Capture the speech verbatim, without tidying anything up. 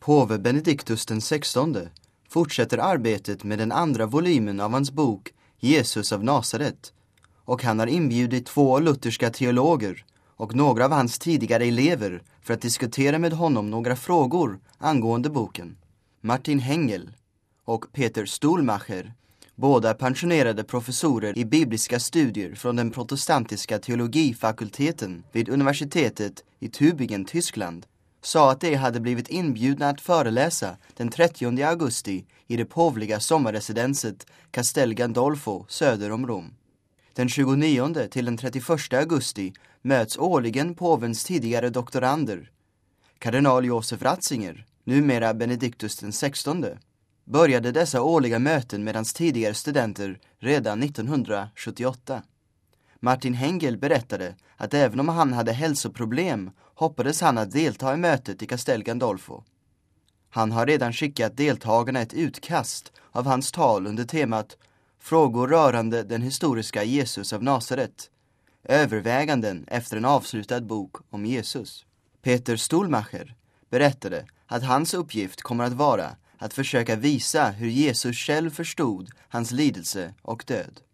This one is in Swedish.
Påve Benedictus den sextonde fortsätter arbetet med den andra volymen av hans bok Jesus av Nasaret, och han har inbjudit två lutherska teologer och några av hans tidigare elever för att diskutera med honom några frågor angående boken. Martin Hengel och Peter Stuhlmacher, båda pensionerade professorer i bibliska studier från den protestantiska teologifakulteten vid universitetet i Tübingen, Tyskland, sa att de hade blivit inbjudna att föreläsa den trettionde augusti i det påvliga sommarresidenset Castel Gandolfo söder om Rom. Den tjugonionde till den trettioförsta augusti möts årligen påvens tidigare doktorander. Kardinal Josef Ratzinger, numera Benedictus den sextonde, började dessa årliga möten med hans tidigare studenter redan nittonhundrasjuttioåtta. Martin Hengel berättade att även om han hade hälsoproblem hoppades han att delta i mötet i Castel Gandolfo. Han har redan skickat deltagarna ett utkast av hans tal under temat Frågor rörande den historiska Jesus av Nasaret. Överväganden efter en avslutad bok om Jesus. Peter Stuhlmacher berättade att hans uppgift kommer att vara att försöka visa hur Jesus själv förstod hans lidelse och död.